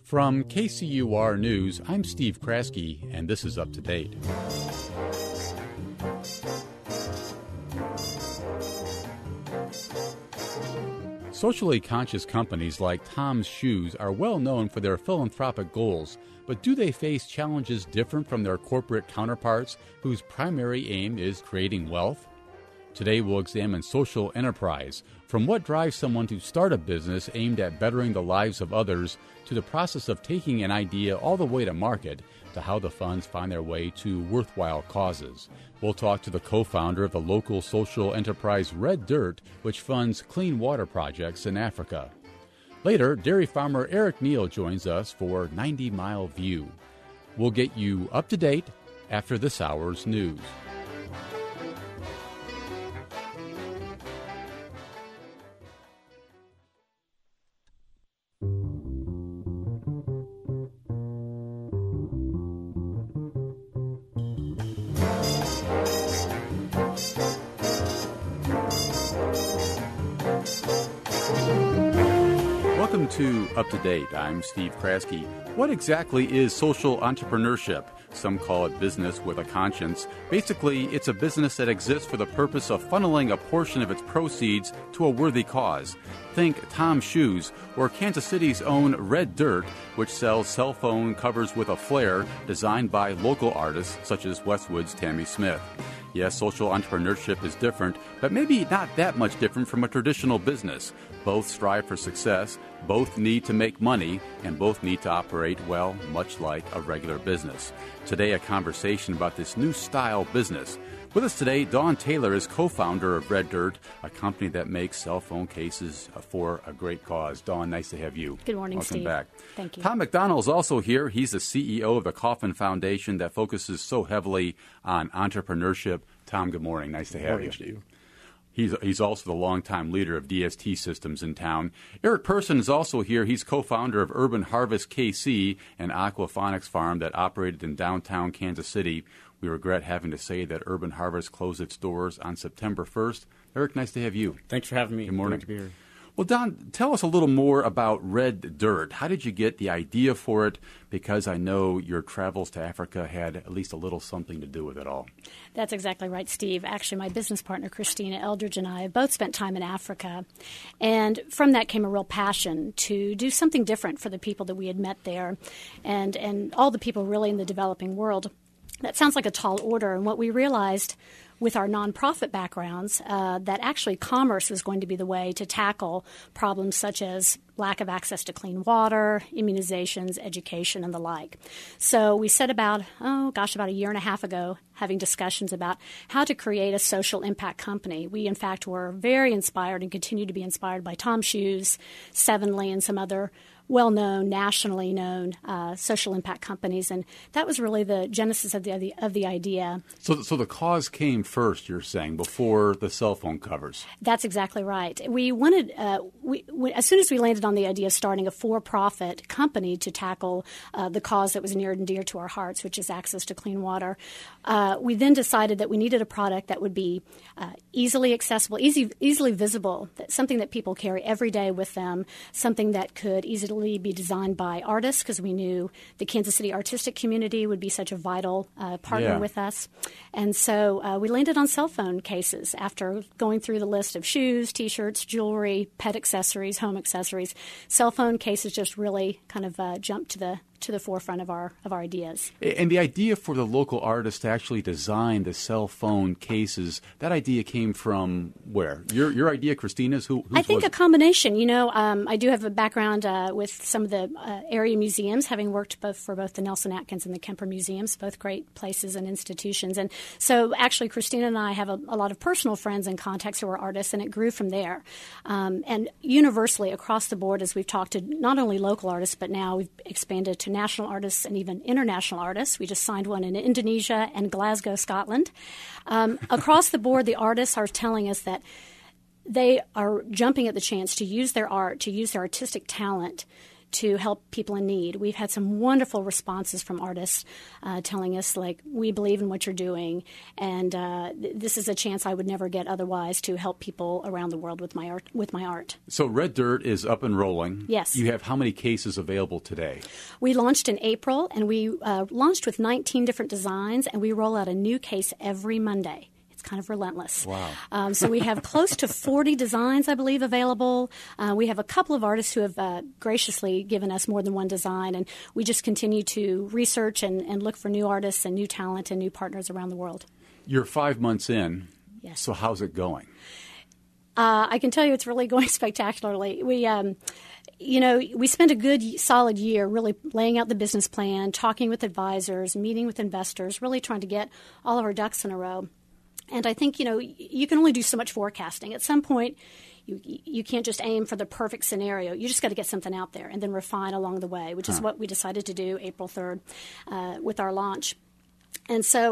From KCUR News, I'm Steve Kraske, and this is Up to Date. Socially conscious companies like Tom's Shoes are well known for their philanthropic goals, but do they face challenges different from their corporate counterparts whose primary aim is creating wealth? Today we'll examine social enterprise, from what drives someone to start a business aimed at bettering the lives of others, to the process of taking an idea all the way to market, to how the funds find their way to worthwhile causes. We'll talk to the co-founder of the local social enterprise Red Dirt, which funds clean water projects in Africa. Later, dairy farmer Eric Neal joins us for 90 Mile View. We'll get you up to date after this hour's news. Welcome to Up to Date. I'm Steve Kraske. What exactly is social entrepreneurship? Some call it business with a conscience. Basically, it's a business that exists for the purpose of funneling a portion of its proceeds to a worthy cause. Think Tom's Shoes or Kansas City's own Red Dirt, which sells cell phone covers with a flair designed by local artists such as Westwood's Tammy Smith. Yes, social entrepreneurship is different, but maybe not that much different from a traditional business. Both strive for success, both need to make money, and both need to operate, well, much like a regular business. Today, a conversation about this new style business. With us today, Dawn Taylor is co-founder of Red Dirt, a company that makes cell phone cases for a great cause. Dawn, nice to have you. Good morning, Welcome Steve. Back. Thank you. Tom McDonald is also here. He's the CEO of the Kauffman Foundation that focuses so heavily on entrepreneurship. Tom, good morning. Nice to have you. Steve. He's also the longtime leader of DST Systems in town. Eric Person is also here. He's co-founder of Urban Harvest KC, an aquaponics farm that operated in downtown Kansas City. We regret having to say that Urban Harvest closed its doors on September 1st. Eric, nice to have you. Thanks for having me. Good morning. Great to be here. Well, Don, tell us a little more about Red Dirt. How did you get the idea for it? Because I know your travels to Africa had at least a little something to do with it all. That's exactly right, Steve. Actually, my business partner, Christina Eldridge, and I have both spent time in Africa. And from that came a real passion to do something different for the people that we had met there and all the people really in the developing world. That sounds like a tall order. And what we realized with our nonprofit backgrounds, that actually commerce was going to be the way to tackle problems such as lack of access to clean water, immunizations, education, and the like. So we set about a year and a half ago, having discussions about how to create a social impact company. We, in fact, were very inspired and continue to be inspired by Tom's Shoes, Sevenly, and some other well-known, nationally known social impact companies, and that was really the genesis of the idea. So the cause came first, you're saying, before the cell phone covers. That's exactly right. We wanted, as soon as we landed on the idea of starting a for-profit company to tackle the cause that was near and dear to our hearts, which is access to clean water, we then decided that we needed a product that would be easily accessible, easily visible, something that people carry every day with them, something that could easily be designed by artists, because we knew the Kansas City artistic community would be such a vital partner with us. And so we landed on cell phone cases after going through the list of shoes, T-shirts, jewelry, pet accessories, home accessories. Cell phone cases just really kind of jumped to the forefront of our ideas. And the idea for the local artist to actually design the cell phone cases, that idea came from where? Your idea, Christina's? Whose I think was a combination. I do have a background with some of the area museums, having worked for both the Nelson Atkins and the Kemper Museums, both great places and institutions. And so actually Christina and I have a lot of personal friends and contacts who are artists, and it grew from there. And universally across the board, as we've talked to not only local artists, but now we've expanded to national artists and even international artists. We just signed one in Indonesia and Glasgow, Scotland. Across the board, the artists are telling us that they are jumping at the chance to use their art, to use their artistic talent to help people in need. We've had some wonderful responses from artists telling us, like, we believe in what you're doing, and this is a chance I would never get otherwise to help people around the world with my art. So Red Dirt is up and rolling. Yes. You have how many cases available today? We launched in April, and we launched with 19 different designs, and we roll out a new case every Monday. It's kind of relentless. Wow. So we have close to 40 designs, I believe, available. We have a couple of artists who have graciously given us more than one design, and we just continue to research and look for new artists and new talent and new partners around the world. You're 5 months in. Yes. So how's it going? I can tell you it's really going spectacularly. We spent a good, solid year really laying out the business plan, talking with advisors, meeting with investors, really trying to get all of our ducks in a row. And I think, you can only do so much forecasting. At some point, you can't just aim for the perfect scenario. You just got to get something out there and then refine along the way, which is what we decided to do April 3rd with our launch. And so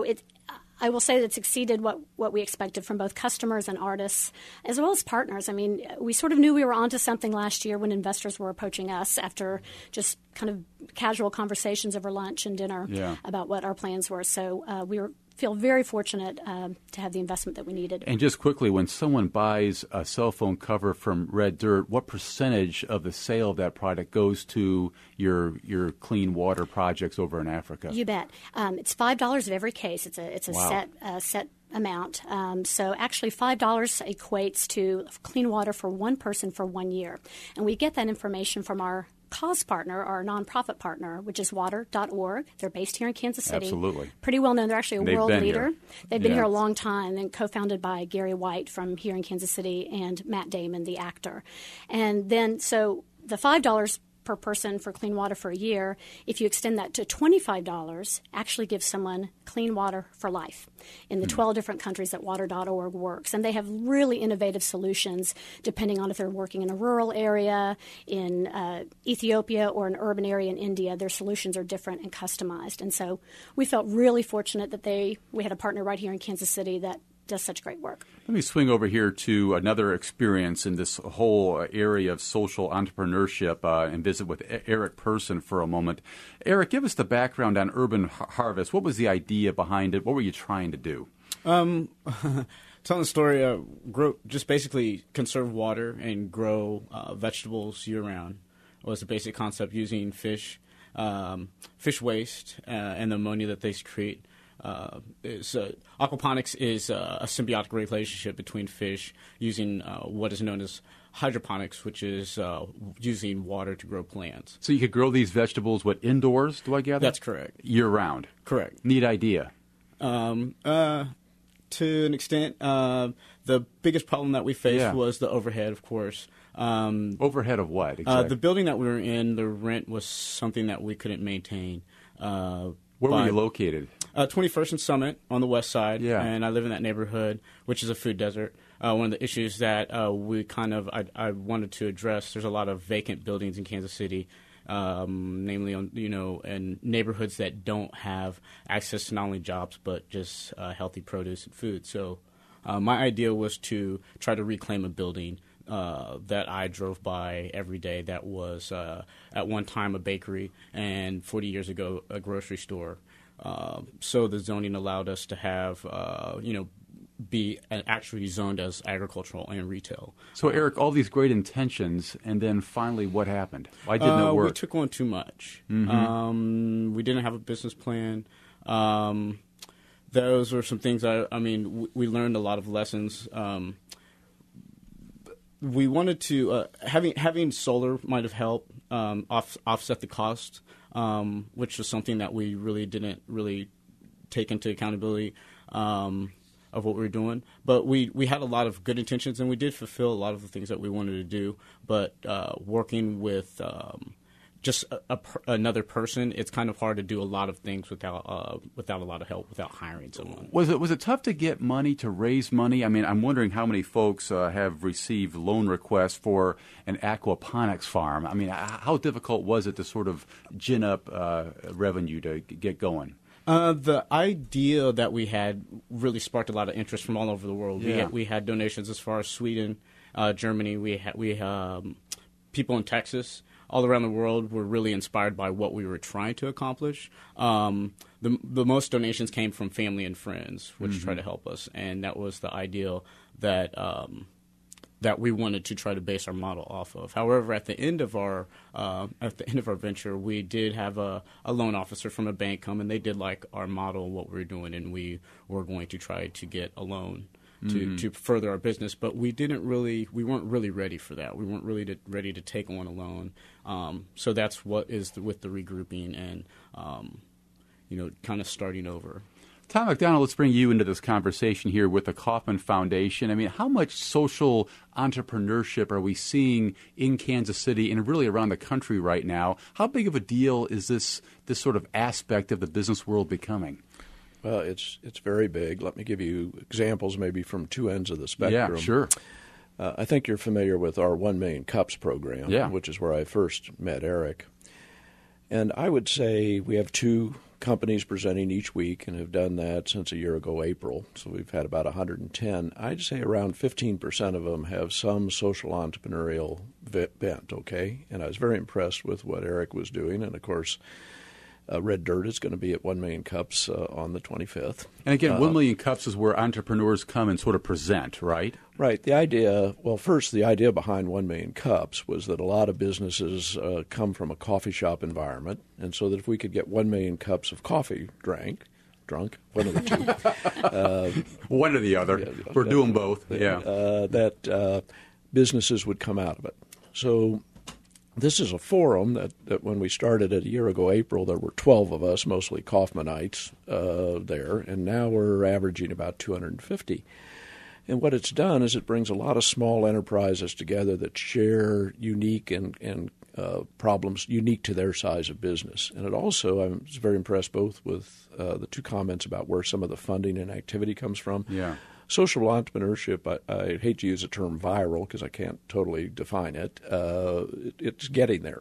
I will say that it's exceeded what we expected from both customers and artists, as well as partners. I mean, we sort of knew we were onto something last year when investors were approaching us after just kind of casual conversations over lunch and dinner about what our plans were. So we feel very fortunate to have the investment that we needed. And just quickly, when someone buys a cell phone cover from Red Dirt, what percentage of the sale of that product goes to your clean water projects over in Africa? You bet. It's $5 of every case. It's a Wow. set amount. So actually $5 equates to clean water for one person for 1 year. And we get that information from our cause partner, our nonprofit partner, which is water.org. They're based here in Kansas City. Absolutely. Pretty well known. They're actually a world leader. They've been Yeah. here a long time and co-founded by Gary White from here in Kansas City and Matt Damon, the actor. And then so the $5 per person for clean water for a year, if you extend that to $25, actually gives someone clean water for life in the 12 different countries that water.org works. And they have really innovative solutions depending on if they're working in a rural area in Ethiopia or an urban area in India. Their solutions are different and customized. And so we felt really fortunate that we had a partner right here in Kansas City that does such great work. Let me swing over here to another experience in this whole area of social entrepreneurship and visit with Eric Person for a moment. Eric, give us the background on Urban Harvest. What was the idea behind it? What were you trying to do? Telling the story, just basically conserve water and grow vegetables year-round was the basic concept, using fish waste and the ammonia that they create. Aquaponics is a symbiotic relationship between fish using what is known as hydroponics, which is using water to grow plants. So you could grow these vegetables, indoors, do I gather? That's correct. Year-round? Correct. Neat idea. To an extent, the biggest problem that we faced was the overhead, of course. Overhead of what, exactly? The building that we were in, the rent was something that we couldn't maintain. Where were you located? 21st and Summit on the west side, and I live in that neighborhood, which is a food desert. One of the issues that I wanted to address, there's a lot of vacant buildings in Kansas City, namely on in neighborhoods that don't have access to not only jobs but just healthy produce and food. So my idea was to try to reclaim a building that I drove by every day that was at one time a bakery and 40 years ago a grocery store. So the zoning allowed us to have, be actually zoned as agricultural and retail. So, Eric, all these great intentions, and then finally what happened? Why didn't it work? We took on too much. Mm-hmm. We didn't have a business plan. Those were some things, we learned a lot of lessons. We wanted to, having solar might have helped offset the cost. Which was something that we really didn't take into accountability of what we were doing. But we had a lot of good intentions, and we did fulfill a lot of the things that we wanted to do. But working with just another person, it's kind of hard to do a lot of things without a lot of help, without hiring someone. Was it tough to get money, to raise money? I mean, I'm wondering how many folks have received loan requests for an aquaponics farm. I mean, how difficult was it to sort of gin up revenue to get going? The idea that we had really sparked a lot of interest from all over the world. Yeah. We had donations as far as Sweden, Germany. We had people in Texas. all around the world were really inspired by what we were trying to accomplish. The most donations came from family and friends, which tried to help us, and that was the ideal that that we wanted to try to base our model off of. However, at the end of our venture, we did have a loan officer from a bank come, and they did like our model, what we were doing, and we were going to try to get a loan to further our business. But we weren't really ready for that. We weren't really ready to take on a loan. So that's what is with the regrouping and kind of starting over. Tom McDonald, let's bring you into this conversation here with the Kauffman Foundation. I mean, how much social entrepreneurship are we seeing in Kansas City and really around the country right now? How big of a deal is this sort of aspect of the business world becoming? Well, it's very big. Let me give you examples maybe from two ends of the spectrum. Yeah, sure. I think you're familiar with our 1 Million Cups program, which is where I first met Eric. And I would say we have 2 companies presenting each week and have done that since a year ago, April. So we've had about 110. I'd say around 15% of them have some social entrepreneurial bent, okay? And I was very impressed with what Eric was doing. And, of course, Red Dirt is going to be at 1 Million Cups on the 25th. And again, 1 Million Cups is where entrepreneurs come and sort of present, right? Right. The idea behind 1 Million Cups was that a lot of businesses come from a coffee shop environment, and so that if we could get 1 million cups of coffee drunk, one of the two. One or the other. We're doing both. That businesses would come out of it. So this is a forum that when we started it a year ago, April, there were 12 of us, mostly Kauffmanites, there, and now we're averaging about 250. And what it's done is it brings a lot of small enterprises together that share unique and problems unique to their size of business. And it also, I was very impressed both with the 2 comments about where some of the funding and activity comes from. Yeah. Social entrepreneurship, I hate to use the term viral because I can't totally define it. It's getting there.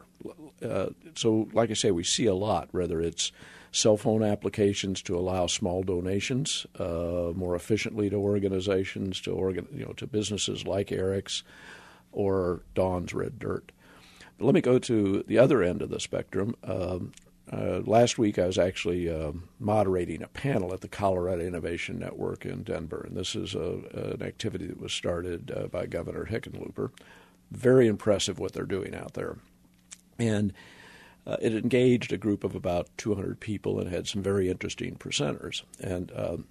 So like I say, we see a lot, whether it's cell phone applications to allow small donations more efficiently to organizations, to businesses like Eric's or Dawn's Red Dirt. But let me go to the other end of the spectrum. Last week I was actually moderating a panel at the Colorado Innovation Network in Denver, and this is an activity that was started by Governor Hickenlooper. Very impressive what they're doing out there. And it engaged a group of about 200 people and had some very interesting presenters. And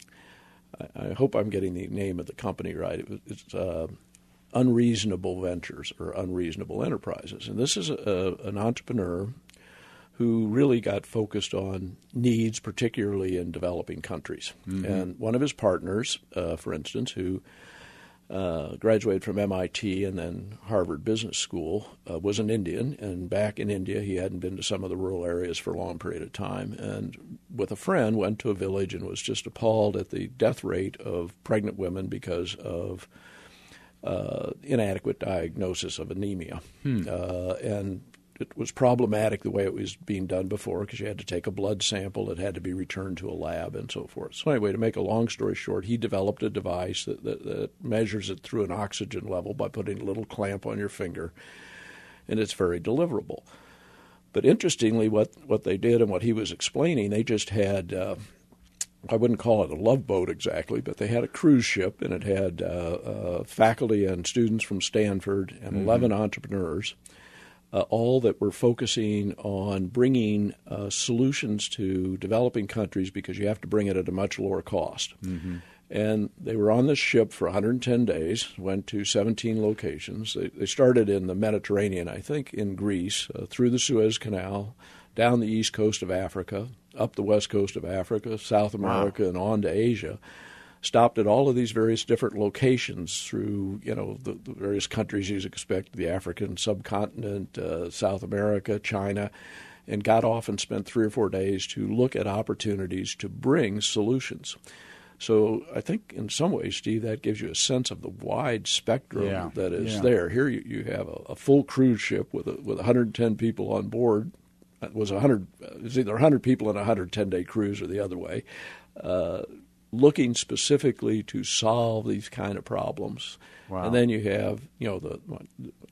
I hope I'm getting the name of the company right. It's Unreasonable Ventures or Unreasonable Enterprises. And this is an entrepreneur who really got focused on needs, particularly in developing countries. Mm-hmm. And one of his partners, for instance, who graduated from MIT and then Harvard Business School, was an Indian. And back in India, he hadn't been to some of the rural areas for a long period of time. And with a friend, went to a village and was just appalled at the death rate of pregnant women because of inadequate diagnosis of anemia. And it was problematic the way it was being done before because you had to take a blood sample. It had to be returned to a lab and so forth. So anyway, to make a long story short, he developed a device that measures it through an oxygen level by putting a little clamp on your finger, and it's very deliverable. But interestingly, what they did and what he was explaining, they just had I wouldn't call it a love boat exactly, but they had a cruise ship, and it had faculty and students from Stanford and 11 entrepreneurs, all that were focusing on bringing solutions to developing countries because you have to bring it at a much lower cost. Mm-hmm. And they were on this ship for 110 days, went to 17 locations. They started in the Mediterranean, I think, in Greece, through the Suez Canal, down the east coast of Africa, up the west coast of Africa, South America, and on to Asia. Stopped at all of these various different locations through, the various countries you'd expect, the African subcontinent, South America, China, and got off and spent 3 or 4 days to look at opportunities to bring solutions. So I think in some ways, Steve, that gives you a sense of the wide spectrum that is there. Here you have a full cruise ship with 110 people on board. It was either 100 people in a 110-day cruise or the other way, looking specifically to solve these kind of problems. Wow. And then you have, the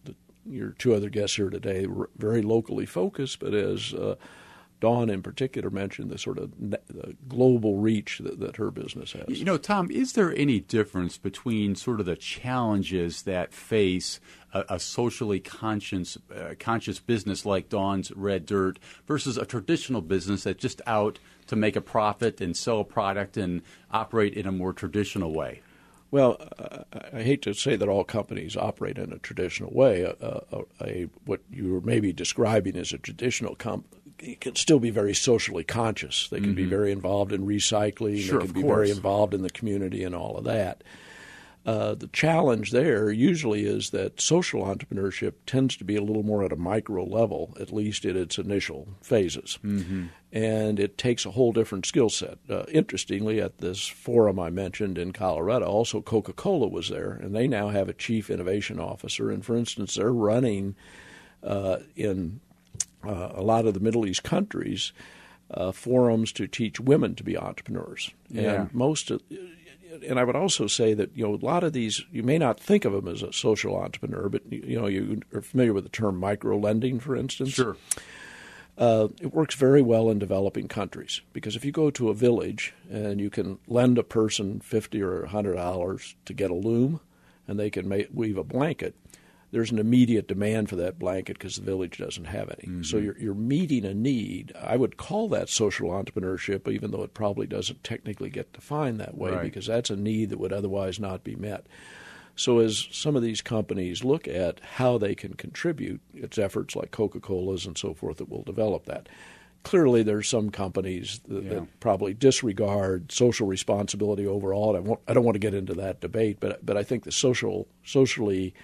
your two other guests here today, very locally focused, but as Dawn in particular mentioned, the sort of the global reach that her business has. You know, Tom, is there any difference between sort of the challenges that face a socially conscious business like Dawn's Red Dirt versus a traditional business that's just out to make a profit and sell a product and operate in a more traditional way? Well, I hate to say that all companies operate in a traditional way. What you were maybe describing as a traditional company can still be very socially conscious. They can be very involved in recycling. Sure, they can be very involved in the community and all of that. The challenge there usually is that social entrepreneurship tends to be a little more at a micro level, at least in its initial phases. Mm-hmm. And it takes a whole different skill set. Interestingly, at this forum I mentioned in Colorado, also Coca-Cola was there, and they now have a chief innovation officer. And for instance, they're running in a lot of the Middle East countries forums to teach women to be entrepreneurs. Yeah. And I would also say that, a lot of these, you may not think of them as a social entrepreneur, but, you are familiar with the term micro-lending, for instance. Sure. It works very well in developing countries because if you go to a village and you can lend a person $50 or $100 to get a loom and they can weave a blanket, there's an immediate demand for that blanket because the village doesn't have any. Mm-hmm. So you're meeting a need. I would call that social entrepreneurship, even though it probably doesn't technically get defined that way, right, because that's a need that would otherwise not be met. So as some of these companies look at how they can contribute, it's efforts like Coca-Cola's and so forth that will develop that. Clearly, there's some companies that probably disregard social responsibility overall. And I don't want to get into that debate, but I think the socially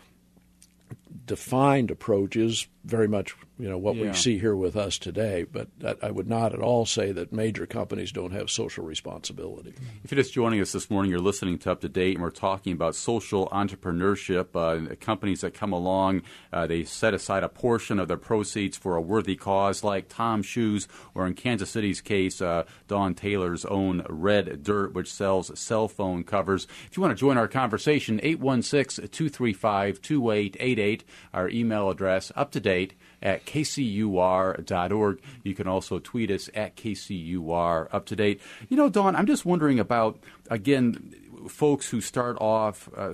defined approach is very much what we see here with us today, but I would not at all say that major companies don't have social responsibility. If you're just joining us this morning, you're listening to Up to Date, and we're talking about social entrepreneurship. Companies that come along, they set aside a portion of their proceeds for a worthy cause, like Tom Shoes, or in Kansas City's case, Dawn Taylor's own Red Dirt, which sells cell phone covers. If you want to join our conversation, 816-235-2888, our email address, uptodate@kcur.org. You can also tweet us at KCUR Uptodate. Dawn, I'm just wondering about, again, folks who start a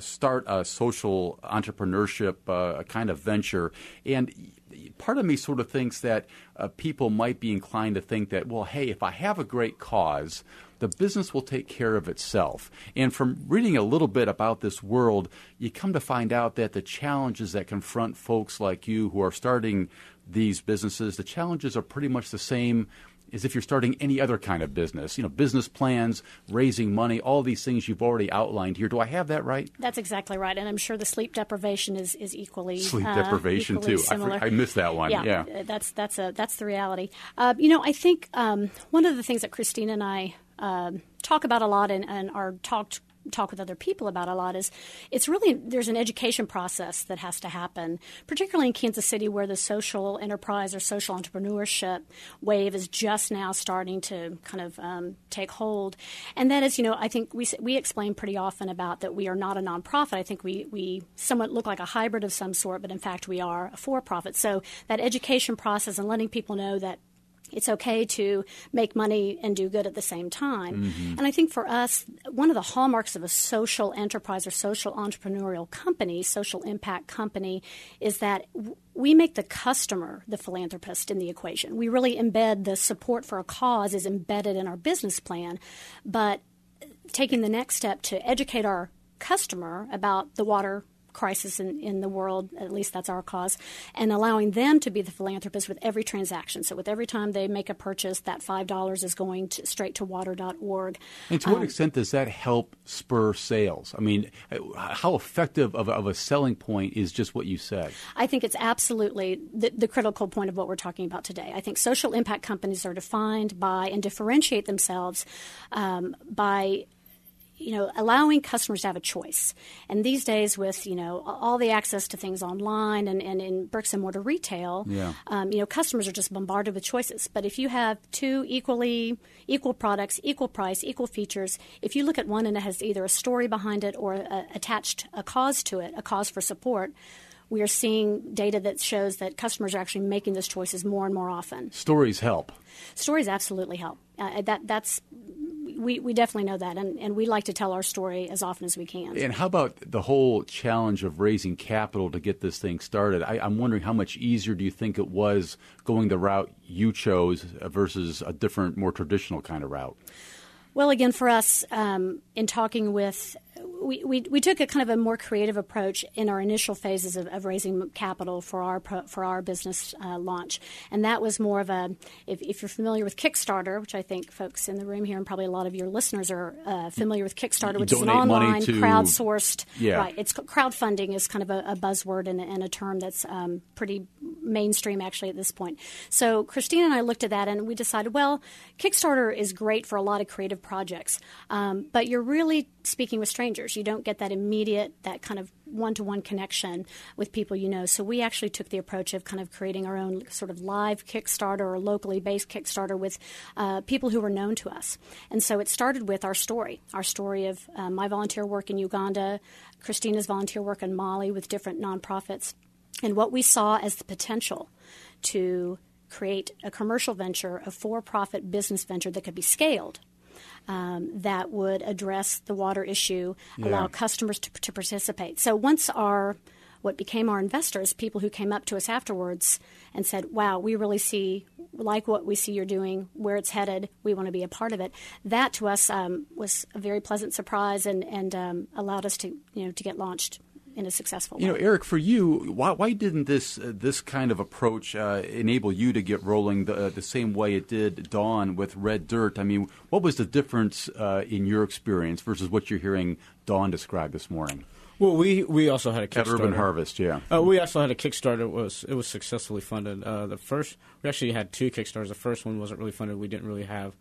social entrepreneurship kind of venture, and part of me sort of thinks that people might be inclined to think that, well, hey, if I have a great cause, the business will take care of itself. And from reading a little bit about this world, you come to find out that the challenges that confront folks like you who are starting these businesses, the challenges are pretty much the same as if you're starting any other kind of business. Business plans, raising money, all these things you've already outlined here. Do I have that right? That's exactly right. And I'm sure the sleep deprivation is equally sleep deprivation equally too. Similar. I missed that one. Yeah. That's the reality. I think one of the things that Christina and I talk about a lot and are talk with other people about a lot is there's an education process that has to happen, particularly in Kansas City where the social enterprise or social entrepreneurship wave is just now starting to kind of take hold. And that is, I think we explain pretty often about that we are not a nonprofit. I think we somewhat look like a hybrid of some sort, but in fact we are a for-profit. So that education process and letting people know that it's okay to make money and do good at the same time. Mm-hmm. And I think for us, one of the hallmarks of a social enterprise or social entrepreneurial company, social impact company, is that we make the customer the philanthropist in the equation. We really embed the support for a cause is embedded in our business plan, but taking the next step to educate our customer about the water crisis in the world, at least that's our cause, and allowing them to be the philanthropist with every transaction. So with every time they make a purchase, that $5 is going straight to water.org. And to what extent does that help spur sales? I mean, how effective of a selling point is just what you said? I think it's absolutely the critical point of what we're talking about today. I think social impact companies are defined by and differentiate themselves by allowing customers to have a choice. And these days with, all the access to things online and in bricks and mortar retail, customers are just bombarded with choices. But if you have two equal products, equal price, equal features, if you look at one and it has either a story behind it or attached a cause to it, a cause for support, we are seeing data that shows that customers are actually making those choices more and more often. Stories help. Stories absolutely help. We definitely know that, and we like to tell our story as often as we can. And how about the whole challenge of raising capital to get this thing started? I'm wondering how much easier do you think it was going the route you chose versus a different, more traditional kind of route? Well, again, for us, in talking with, we took a kind of a more creative approach in our initial phases of raising capital for our business launch, and that was more of a. If you're familiar with Kickstarter, which I think folks in the room here and probably a lot of your listeners are familiar with Kickstarter, which is an online crowdsourced. Yeah. Right. It's crowdfunding is kind of a buzzword and a term that's pretty mainstream actually at this point. So Christina and I looked at that and we decided, well, Kickstarter is great for a lot of creative projects, but you're really speaking with strangers. You don't get that immediate, that kind of one-to-one connection with people you know. So we actually took the approach of kind of creating our own sort of live Kickstarter or locally based Kickstarter with people who were known to us. And so it started with our story of my volunteer work in Uganda, Christina's volunteer work in Mali with different nonprofits, and what we saw as the potential to create a commercial venture, a for-profit business venture that could be scaled. That would address the water issue, allow customers to participate. So once what became our investors, people who came up to us afterwards and said, wow, we really like what we see you're doing, where it's headed, we want to be a part of it. That to us was a very pleasant surprise and allowed us to get launched in a successful way. Eric, for you, why didn't this kind of approach enable you to get rolling the same way it did Dawn with Red Dirt? I mean, what was the difference in your experience versus what you're hearing Dawn describe this morning? Well, we also had a Kickstarter. At Urban Harvest, yeah. We also had a Kickstarter. It was successfully funded. We actually had two Kickstarters. The first one wasn't really funded. We didn't really have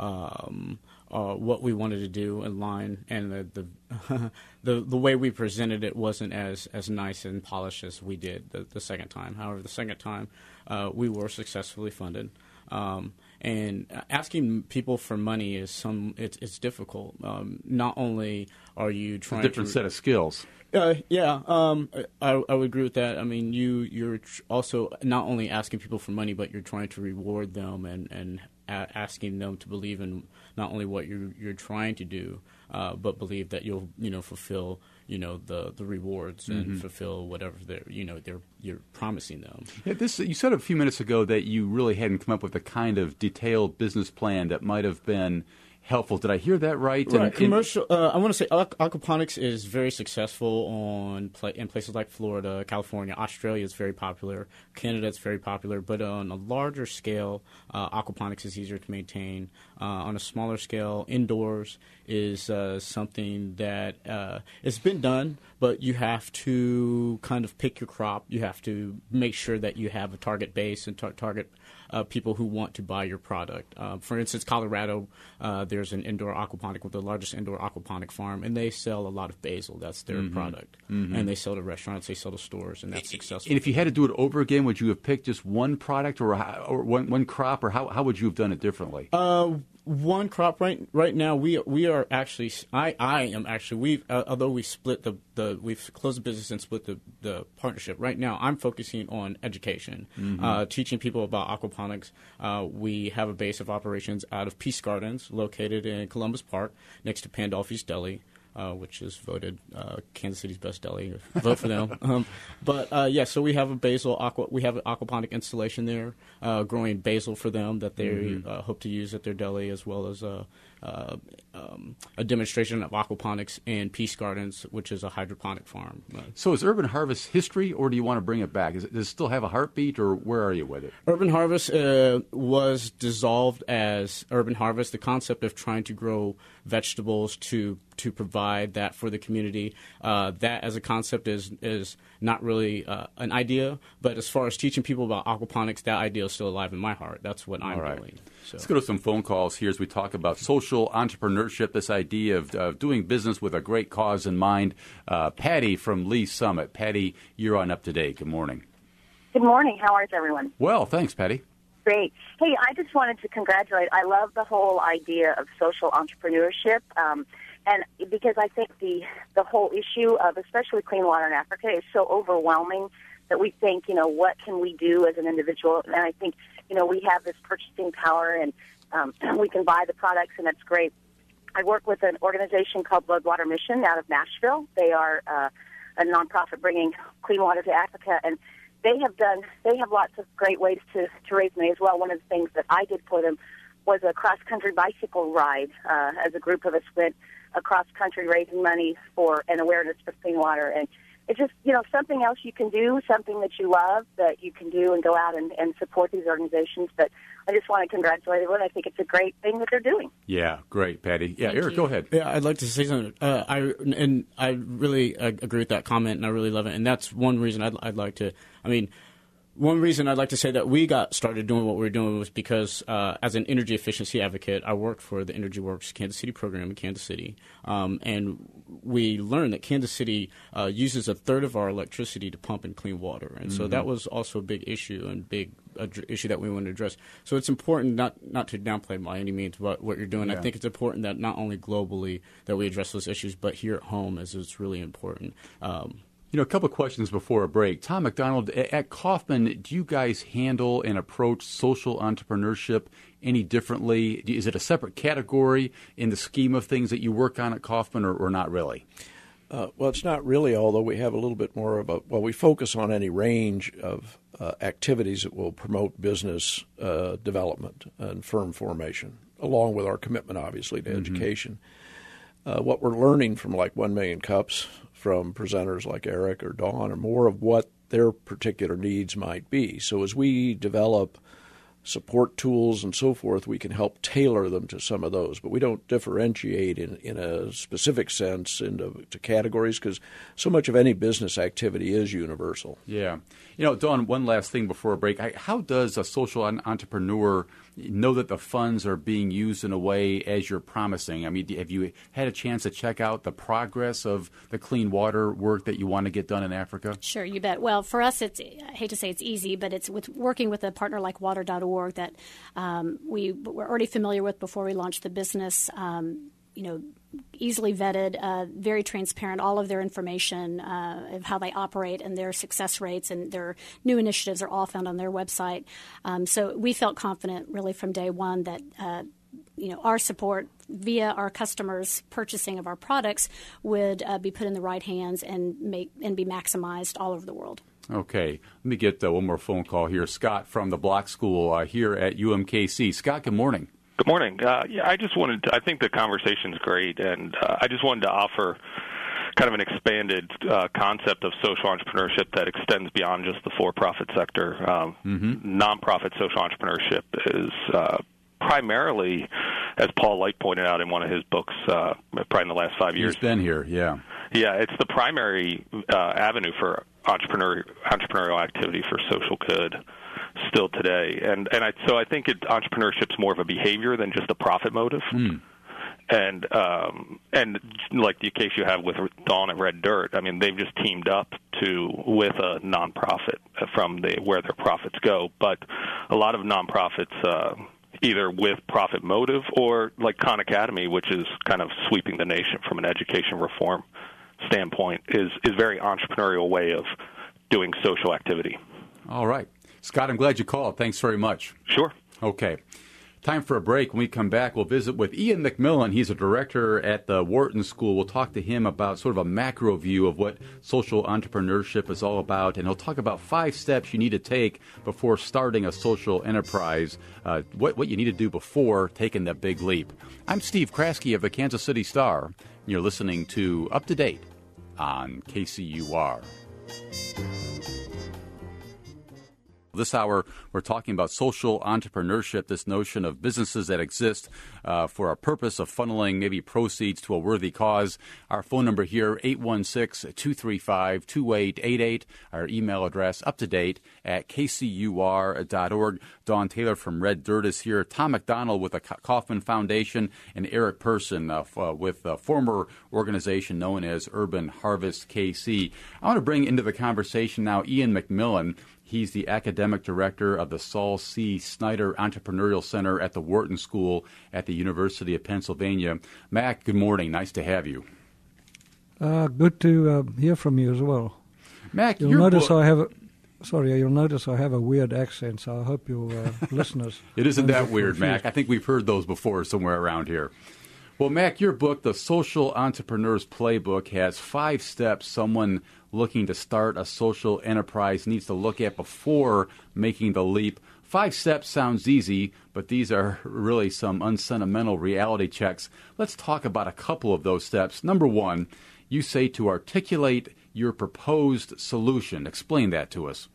what we wanted to do in line, and the way we presented it wasn't as nice and polished as we did the second time. However, the second time we were successfully funded. And asking people for money it's difficult. Not only are you trying a different set of skills. I would agree with that. I mean, you're also not only asking people for money, but you're trying to reward them and asking them to believe in not only what you're trying to do, but believe that you'll fulfill the rewards and fulfill whatever you're promising them. Yeah, you said a few minutes ago that you really hadn't come up with the kind of detailed business plan that might have been helpful. Did I hear that right? Right. Commercial. I want to say aquaponics is very successful in places like Florida, California, Australia is very popular, Canada is very popular. But on a larger scale, aquaponics is easier to maintain. On a smaller scale, indoors is something that it's been done, but you have to kind of pick your crop. You have to make sure that you have a target base and target people who want to buy your product. For instance, Colorado, there's an indoor aquaponic with the largest indoor aquaponic farm, and they sell a lot of basil. That's their product. And they sell to restaurants, they sell to stores, and that's successful. And if you had to do it over again, would you have picked just one product or one crop, or how would you have done it differently? One crop right now. We are actually. I am actually. Although we split we've closed the business and split the partnership. Right now, I'm focusing on education, teaching people about aquaponics. We have a base of operations out of Peace Gardens, located in Columbus Park, next to Pandolfi's Deli, which is voted Kansas City's best deli. Vote for them. So we have we have an aquaponic installation there, growing basil for them that they hope to use at their deli, as well as a demonstration of aquaponics in Peace Gardens, which is a hydroponic farm. So is Urban Harvest history, or do you want to bring it back? Does it still have a heartbeat, or where are you with it? Urban Harvest was dissolved as Urban Harvest. The concept of trying to grow vegetables to provide that for the community, that as a concept is not really an idea. But as far as teaching people about aquaponics, that idea is still alive in my heart. That's what I'm doing. So. Let's go to some phone calls here as we talk about social entrepreneurship, this idea of doing business with a great cause in mind. Patty from Lee Summit. Patty, you're on Up to Date. Good morning. Good morning. How is everyone? Well, thanks, Patty. Great. Hey, I just wanted to congratulate. I love the whole idea of social entrepreneurship. And because I think the whole issue of especially clean water in Africa is so overwhelming that we think, what can we do as an individual? And I think, we have this purchasing power and we can buy the products, and that's great. I work with an organization called Blood Water Mission out of Nashville. They are a nonprofit bringing clean water to Africa, and they have lots of great ways to raise money as well. One of the things that I did for them was a cross-country bicycle ride. As a group of us went across country raising money for an awareness for clean water. And it's just, something else you can do, something that you love that you can do and go out and support these organizations. But I just want to congratulate everyone. I think it's a great thing that they're doing. Yeah, great, Patty. Yeah, Thank Eric, you. go ahead. Yeah, I'd like to say something. I really agree with that comment, and I really love it. And that's one reason I'd like to. One reason I'd like to say that we got started doing what we were doing was because as an energy efficiency advocate, I worked for the Energy Works Kansas City program in Kansas City. And we learned that Kansas City uses a third of our electricity to pump and clean water. And so that was also a big issue and big issue that we wanted to address. So it's important not to downplay by any means what you're doing. Yeah. I think it's important that not only globally that we address those issues, but here at home as it's really important. A couple of questions before a break. Tom McDonald, at Kauffman, do you guys handle and approach social entrepreneurship any differently? Is it a separate category in the scheme of things that you work on at Kauffman, or not really? Well, it's not really, although we have a little bit more of we focus on any range of activities that will promote business development and firm formation, along with our commitment, obviously, to education. What we're learning from 1 Million Cups, from presenters like Eric or Dawn, are more of what their particular needs might be. So as we develop support tools and so forth, we can help tailor them to some of those. But we don't differentiate in a specific sense into categories, because so much of any business activity is universal. Yeah. Dawn, one last thing before a break. How does a social entrepreneur know that the funds are being used in a way as you're promising? I mean, have you had a chance to check out the progress of the clean water work that you want to get done in Africa? Sure, you bet. Well, for us, I hate to say it's easy, but it's with working with a partner like Water.org that we were already familiar with before we launched the business. Easily vetted, very transparent, all of their information of how they operate and their success rates and their new initiatives are all found on their website. So we felt confident really from day one that our support via our customers' purchasing of our products would be put in the right hands and be maximized all over the world. Okay. Let me get one more phone call here. Scott from the Block School here at UMKC. Scott, good morning. Good morning. I just wanted to, I think the conversation's great, and I just wanted to offer kind of an expanded concept of social entrepreneurship that extends beyond just the for-profit sector. Nonprofit social entrepreneurship is primarily, as Paul Light pointed out in one of his books, probably in the last 5 years. He's been here, yeah. Yeah, it's the primary avenue for entrepreneurial activity for social good still today. And so I think entrepreneurship's more of a behavior than just a profit motive. And like the case you have with Dawn at Red Dirt, I mean, they've just teamed up with a nonprofit from where their profits go. But a lot of nonprofits, either with profit motive or like Khan Academy, which is kind of sweeping the nation from an education reform standpoint, is very entrepreneurial way of doing social activity. All right. Scott, I'm glad you called. Thanks very much. Sure. Okay. Time for a break. When we come back, we'll visit with Ian McMillan. He's a director at the Wharton School. We'll talk to him about sort of a macro view of what social entrepreneurship is all about, and he'll talk about 5 steps you need to take before starting a social enterprise, what you need to do before taking that big leap. I'm Steve Kraske of the Kansas City Star, and you're listening to Up to Date on KCUR. This hour, we're talking about social entrepreneurship, this notion of businesses that exist for a purpose of funneling maybe proceeds to a worthy cause. Our phone number here, 816-235-2888. Our email address, uptodate@kcur.org. Dawn Taylor from Red Dirt is here. Tom McDonald with the Kauffman Foundation, and Eric Person with a former organization known as Urban Harvest KC. I want to bring into the conversation now Ian McMillan. He's the academic director of the Saul C. Snyder Entrepreneurial Center at the Wharton School at the University of Pennsylvania. Mac, good morning. Nice to have you. Good to hear from you as well. Mac, you'll notice I have a weird accent, so I hope your listeners... It isn't that weird, Mac. I think we've heard those before somewhere around here. Well, Mac, your book, The Social Entrepreneur's Playbook, has 5 steps someone looking to start a social enterprise needs to look at before making the leap. 5 steps sounds easy, but these are really some unsentimental reality checks. Let's talk about a couple of those steps. Number 1, you say to articulate your proposed solution. Explain that to us.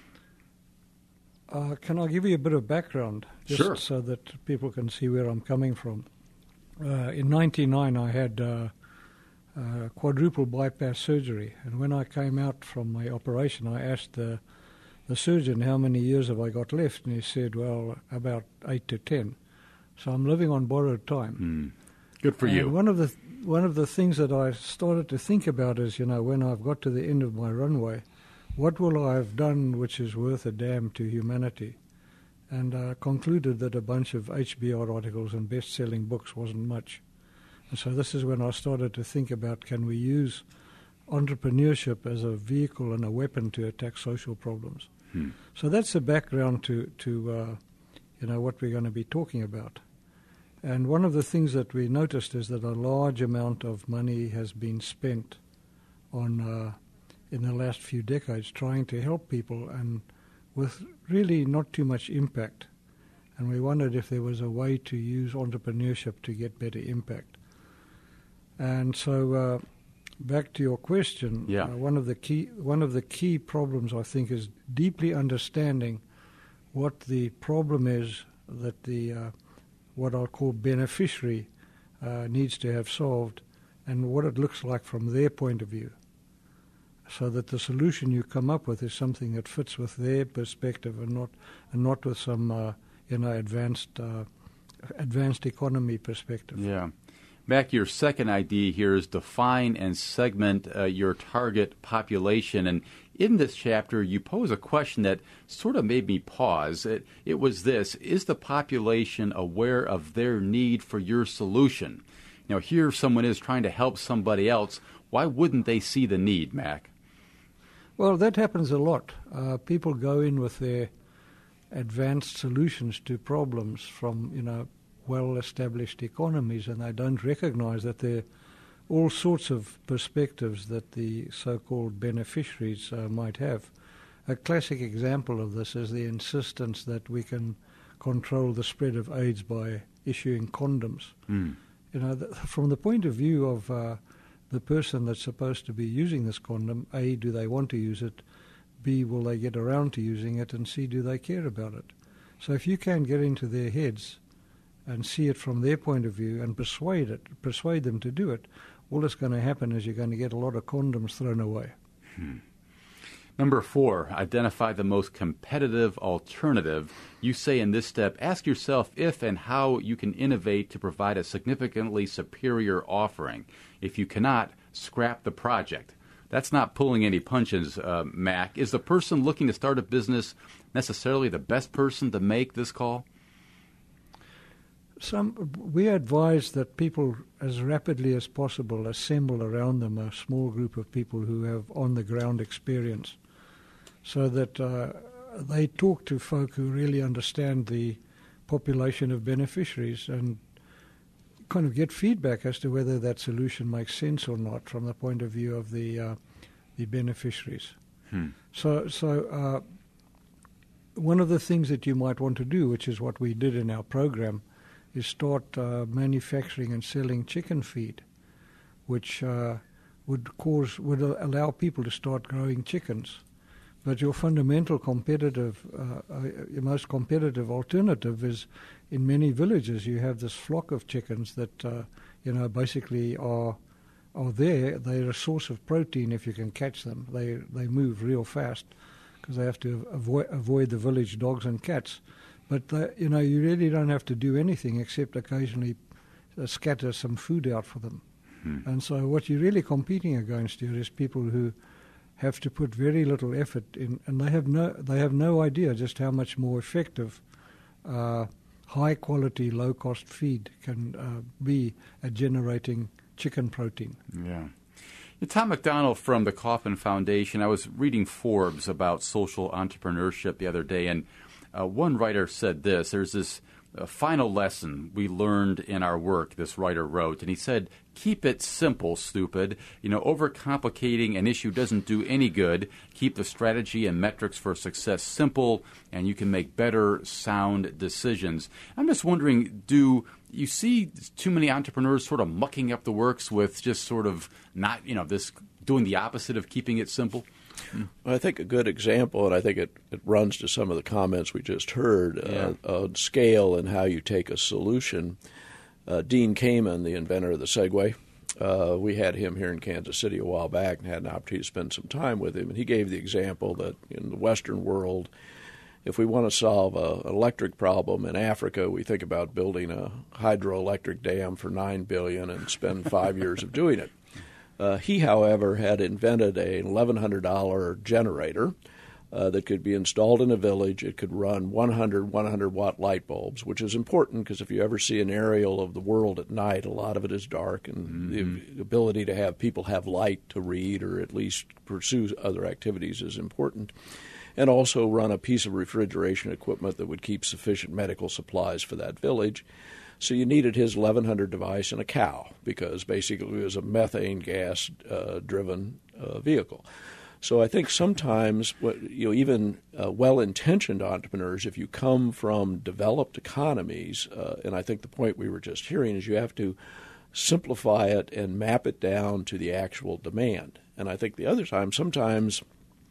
Can I give you a bit of background? Just Sure. So that people can see where I'm coming from. In 1999, I had quadruple bypass surgery, and when I came out from my operation, I asked the surgeon how many years have I got left, and he said, well, about 8 to 10. So I'm living on borrowed time. Good for you. One of the things that I started to think about is, when I've got to the end of my runway, what will I have done which is worth a damn to humanity? And concluded that a bunch of HBR articles and best-selling books wasn't much. And so this is when I started to think about, can we use entrepreneurship as a vehicle and a weapon to attack social problems? So that's the background to what we're going to be talking about. And one of the things that we noticed is that a large amount of money has been spent on in the last few decades trying to help people, and with really not too much impact. And we wondered if there was a way to use entrepreneurship to get better impact. And so back to your question, one of the key problems, I think, is deeply understanding what the problem is that the what I'll call beneficiary needs to have solved, and what it looks like from their point of view, so that the solution you come up with is something that fits with their perspective and not with some advanced economy perspective. Yeah. Mac, your second idea here is define and segment your target population. And in this chapter, you pose a question that sort of made me pause. It was this: is the population aware of their need for your solution? Here someone is trying to help somebody else. Why wouldn't they see the need, Mac? Well, that happens a lot. People go in with their advanced solutions to problems from, well-established economies, and they don't recognize that there are all sorts of perspectives that the so-called beneficiaries might have. A classic example of this is the insistence that we can control the spread of AIDS by issuing condoms. From the point of view of the person that's supposed to be using this condom, A, do they want to use it? B, will they get around to using it? And C, do they care about it? So if you can get into their heads and see it from their point of view and persuade them to do it, all that's going to happen is you're going to get a lot of condoms thrown away. Number 4, identify the most competitive alternative. You say in this step, ask yourself if and how you can innovate to provide a significantly superior offering. If you cannot, scrap the project. That's not pulling any punches, Mac. Is the person looking to start a business necessarily the best person to make this call? We advise that people, as rapidly as possible, assemble around them a small group of people who have on-the-ground experience, so that they talk to folk who really understand the population of beneficiaries and kind of get feedback as to whether that solution makes sense or not from the point of view of the beneficiaries. So one of the things that you might want to do, which is what we did in our program, is start manufacturing and selling chicken feed, which would allow people to start growing chickens. But your fundamental your most competitive alternative is, in many villages, you have this flock of chickens that basically are there. They're a source of protein if you can catch them. They move real fast because they have to avoid the village dogs and cats. But you really don't have to do anything except occasionally scatter some food out for them. And so what you're really competing against here is people who have to put very little effort in, and they have no idea just how much more effective high quality, low cost feed can be at generating chicken protein. Yeah. Tom McDonald from the Kauffman Foundation. I was reading Forbes about social entrepreneurship the other day, and one writer said this. There's this final lesson we learned in our work, this writer wrote, and he said, keep it simple, stupid. Overcomplicating an issue doesn't do any good. Keep the strategy and metrics for success simple, and you can make better, sound decisions. I'm just wondering, do you see too many entrepreneurs sort of mucking up the works with just sort of not, this doing the opposite of keeping it simple? I think a good example, and I think it runs to some of the comments we just heard, on scale and how you take a solution. Dean Kamen, the inventor of the Segway, we had him here in Kansas City a while back and had an opportunity to spend some time with him. And he gave the example that in the Western world, if we want to solve an electric problem in Africa, we think about building a hydroelectric dam for $9 billion and spend 5 years of doing it. He, however, had invented a $1,100 generator that could be installed in a village. It could run 100-watt light bulbs, which is important because if you ever see an aerial of the world at night, a lot of it is dark, and the ability to have people have light to read or at least pursue other activities is important. And also run a piece of refrigeration equipment that would keep sufficient medical supplies for that village. So you needed his 1100 device and a cow because basically it was a methane gas-driven vehicle. So I think sometimes even well-intentioned entrepreneurs, if you come from developed economies, and I think the point we were just hearing is you have to simplify it and map it down to the actual demand. And I think the other time, sometimes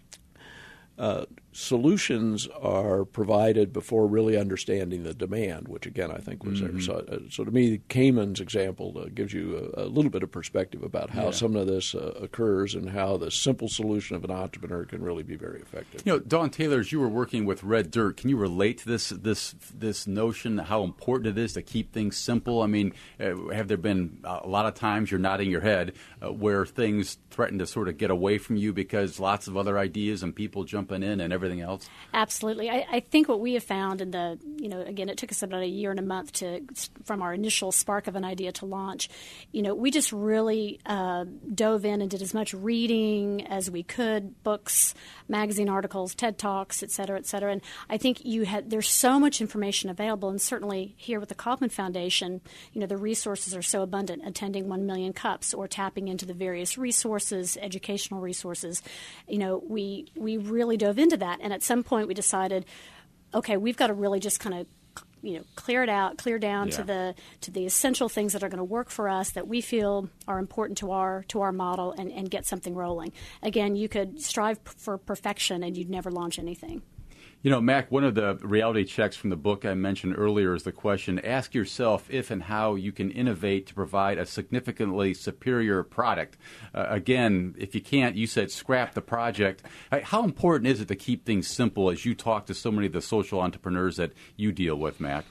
solutions are provided before really understanding the demand, which again I think was there. So to me, Kamen's example gives you a little bit of perspective about how some of this occurs and how the simple solution of an entrepreneur can really be very effective. Dawn Taylor, as you were working with Red Dirt, can you relate to this notion, how important it is to keep things simple? I mean, have there been a lot of times, you're nodding your head, where things threaten to sort of get away from you because lots of other ideas and people jumping in and everything else? Absolutely. I think what we have found in the, again, it took us about a year and a month from our initial spark of an idea to launch. We just really dove in and did as much reading as we could, books, magazine articles, TED Talks, et cetera, et cetera. And I think there's so much information available, and certainly here with the Kauffman Foundation, the resources are so abundant, attending 1 Million Cups or tapping into the various resources, educational resources. We really dove into that. And at some point we decided, okay, we've got to really just kind of clear down to the essential things that are going to work for us that we feel are important to our model and get something rolling. Again, you could strive for perfection and you'd never launch anything. Mac, one of the reality checks from the book I mentioned earlier is the question, ask yourself if and how you can innovate to provide a significantly superior product. Again, if you can't, you said scrap the project. How important is it to keep things simple as you talk to so many of the social entrepreneurs that you deal with, Mac?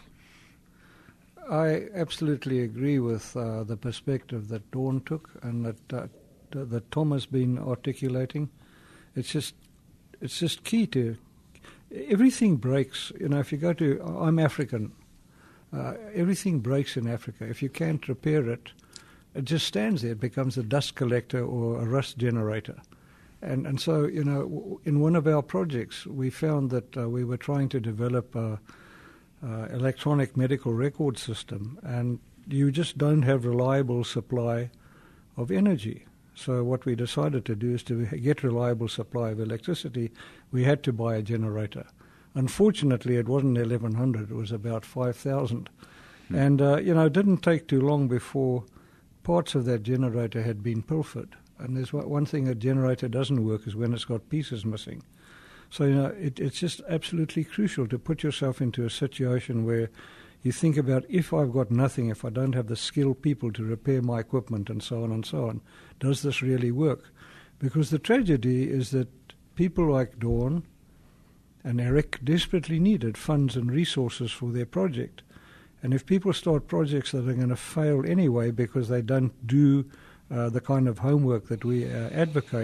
I absolutely agree with the perspective that Dawn took and that Tom has been articulating. It's just key to... Everything breaks. If you go to, I'm African, everything breaks in Africa. If you can't repair it, it just stands there. It becomes a dust collector or a rust generator. And so, in one of our projects, we found that we were trying to develop a electronic medical record system, and you just don't have reliable supply of energy. So what we decided to do is to get reliable supply of electricity, we had to buy a generator. Unfortunately, it wasn't 1,100, it was about 5,000. And, it didn't take too long before parts of that generator had been pilfered. And there's one thing a generator doesn't work is when it's got pieces missing. So, it's just absolutely crucial to put yourself into a situation where you think about, if I've got nothing, if I don't have the skilled people to repair my equipment and so on, does this really work? Because the tragedy is that people like Dawn and Eric desperately needed funds and resources for their project. And if people start projects that are going to fail anyway because they don't do the kind of homework that we advocate,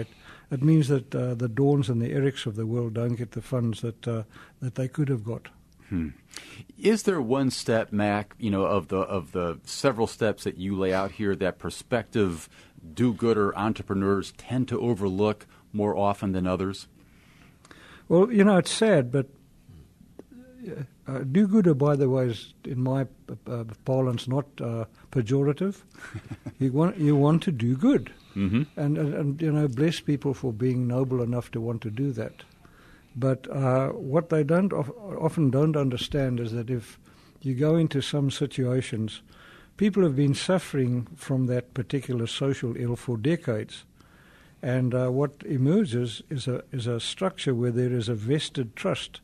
it means that the Dawns and the Erics of the world don't get the funds that they could have got. Is there one step, Mac, of the several steps that you lay out here that prospective do-gooder entrepreneurs tend to overlook more often than others? Well, it's sad, but do-gooder, by the way, is in my parlance not pejorative. You want to do good, and bless people for being noble enough to want to do that. But what they often don't understand is that if you go into some situations, people have been suffering from that particular social ill for decades. And what emerges is a structure where there is a vested trust,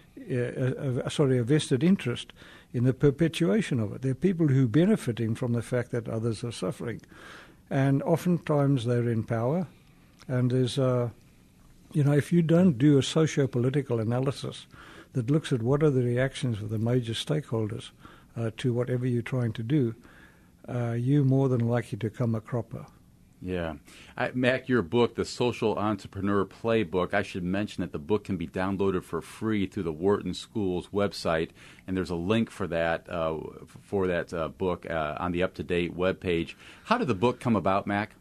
a vested interest in the perpetuation of it. There are people who are benefiting from the fact that others are suffering. And oftentimes they're in power, and there's if you don't do a socio-political analysis that looks at what are the reactions of the major stakeholders to whatever you're trying to do, you're more than likely to come a cropper. Yeah. Mac, your book, The Social Entrepreneur Playbook, I should mention that the book can be downloaded for free through the Wharton School's website, and there's a link for that book on the up-to-date webpage. How did the book come about, Mac?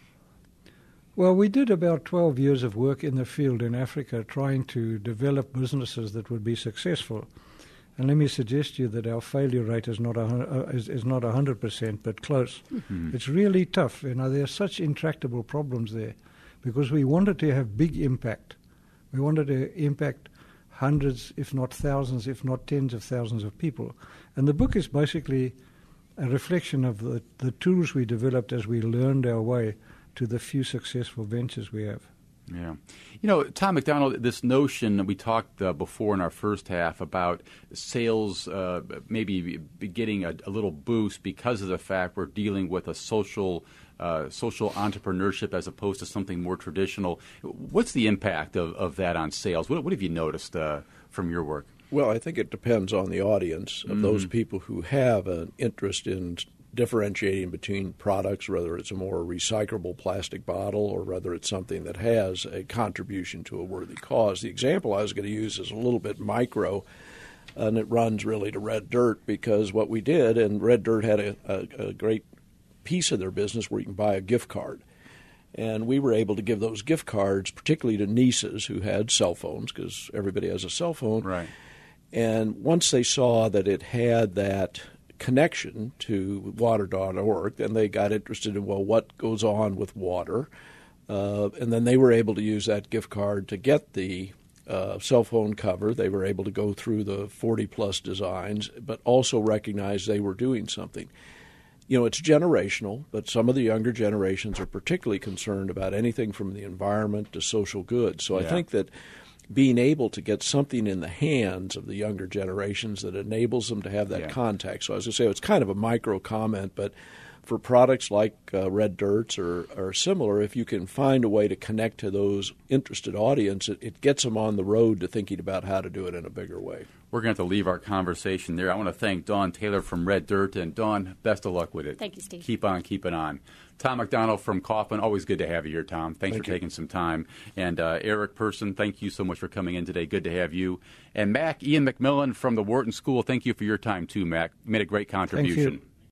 Well, we did about 12 years of work in the field in Africa trying to develop businesses that would be successful. And let me suggest to you that our failure rate is not 100%, but close. Mm-hmm. It's really tough. There are such intractable problems there because we wanted to have big impact. We wanted to impact hundreds, if not thousands, if not tens of thousands of people. And the book is basically a reflection of the tools we developed as we learned our way to the few successful ventures we have. Yeah. Tom McDonald, this notion we talked before in our first half about sales maybe getting a little boost because of the fact we're dealing with a social entrepreneurship as opposed to something more traditional. What's the impact of that on sales? What have you noticed from your work? Well, I think it depends on the audience of those people who have an interest in differentiating between products, whether it's a more recyclable plastic bottle or whether it's something that has a contribution to a worthy cause. The example I was going to use is a little bit micro, and it runs really to Red Dirt, because what we did, and Red Dirt had a great piece of their business where you can buy a gift card. And we were able to give those gift cards, particularly to nieces who had cell phones, because everybody has a cell phone. Right. And once they saw that it had that connection to water.org, and they got interested in, what goes on with water? And then they were able to use that gift card to get the cell phone cover. They were able to go through the 40-plus designs, but also recognize they were doing something. It's generational, but some of the younger generations are particularly concerned about anything from the environment to social good. So I think that being able to get something in the hands of the younger generations that enables them to have that contact. So as I say, it's kind of a micro comment, but for products like Red Dirts or similar, if you can find a way to connect to those interested audience, it gets them on the road to thinking about how to do it in a bigger way. We're going to have to leave our conversation there. I want to thank Dawn Taylor from Red Dirt. And Dawn, best of luck with it. Thank you, Steve. Keep on keeping on. Tom McDonald from Kaufman, always good to have you here, Tom. Thanks for taking some time. And Eric Person, thank you so much for coming in today. Good to have you. And Ian McMillan from the Wharton School, thank you for your time too, Mac. You made a great contribution. Thank you.